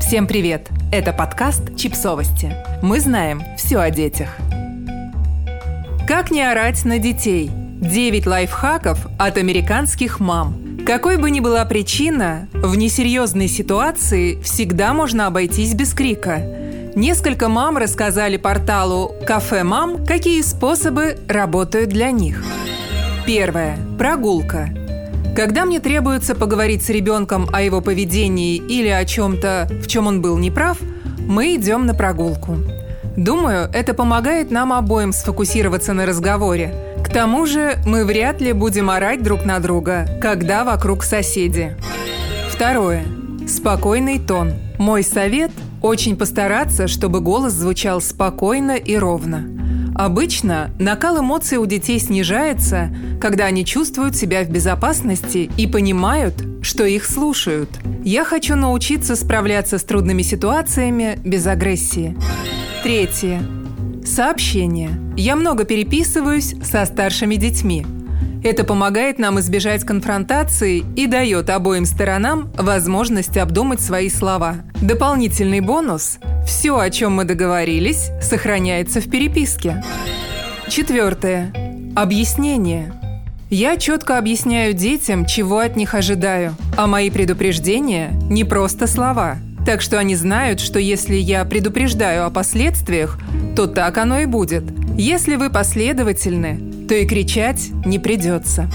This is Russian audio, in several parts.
Всем привет! Это подкаст «Чипсовости». Мы знаем все о детях. Как не орать на детей? 9 лайфхаков от американских мам. Какой бы ни была причина, в несерьезной ситуации всегда можно обойтись без крика. Несколько мам рассказали порталу «Кафе Мам», какие способы работают для них. Первое. Прогулка. Когда мне требуется поговорить с ребенком о его поведении или о чем-то, в чем он был неправ, мы идем на прогулку. Думаю, это помогает нам обоим сфокусироваться на разговоре. К тому же мы вряд ли будем орать друг на друга, когда вокруг соседи. Второе. Спокойный тон. Мой совет – очень постараться, чтобы голос звучал спокойно и ровно. Обычно накал эмоций у детей снижается, когда они чувствуют себя в безопасности и понимают, что их слушают. Я хочу научиться справляться с трудными ситуациями без агрессии. Третье. Сообщение. Я много переписываюсь со старшими детьми. Это помогает нам избежать конфронтации и дает обоим сторонам возможность обдумать свои слова. Дополнительный бонус – все, о чем мы договорились, сохраняется в переписке. Четвертое. Объяснение. Я четко объясняю детям, чего от них ожидаю, а мои предупреждения – не просто слова. Так что они знают, что если я предупреждаю о последствиях, то так оно и будет. Если вы последовательны, то и кричать не придется.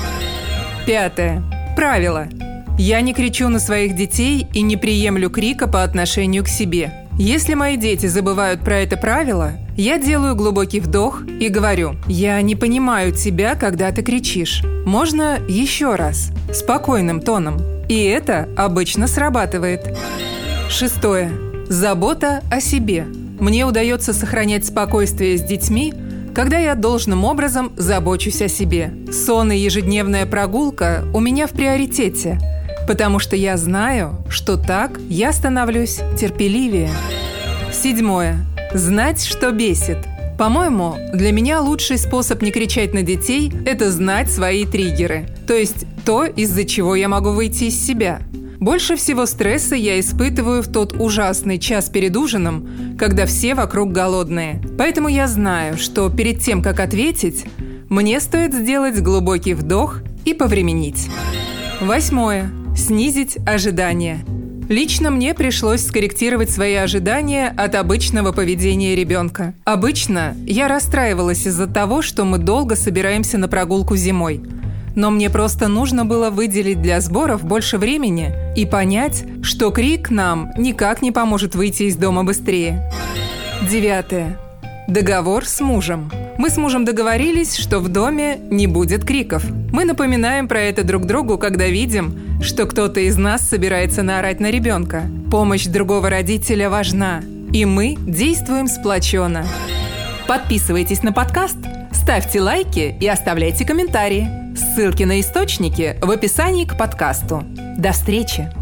Пятое. Правило. Я не кричу на своих детей и не приемлю крика по отношению к себе. Если мои дети забывают про это правило, я делаю глубокий вдох и говорю: «Я не понимаю тебя, когда ты кричишь. Можно еще раз?» Спокойным тоном. И это обычно срабатывает. Шестое. Забота о себе. Мне удается сохранять спокойствие с детьми, когда я должным образом забочусь о себе. Сон и ежедневная прогулка у меня в приоритете, потому что я знаю, что так я становлюсь терпеливее. Седьмое. Знать, что бесит. По-моему, для меня лучший способ не кричать на детей – это знать свои триггеры, то есть то, из-за чего я могу выйти из себя. Больше всего стресса я испытываю в тот ужасный час перед ужином, когда все вокруг голодные. Поэтому я знаю, что перед тем, как ответить, мне стоит сделать глубокий вдох и повременить. Восьмое. Снизить ожидания. Лично мне пришлось скорректировать свои ожидания от обычного поведения ребенка. Обычно я расстраивалась из-за того, что мы долго собираемся на прогулку зимой. Но мне просто нужно было выделить для сборов больше времени и понять, что крик нам никак не поможет выйти из дома быстрее. Девятое. Договор с мужем. Мы с мужем договорились, что в доме не будет криков. Мы напоминаем про это друг другу, когда видим, что кто-то из нас собирается наорать на ребенка. Помощь другого родителя важна, и мы действуем сплоченно. Подписывайтесь на подкаст, ставьте лайки и оставляйте комментарии. Ссылки на источники в описании к подкасту. До встречи!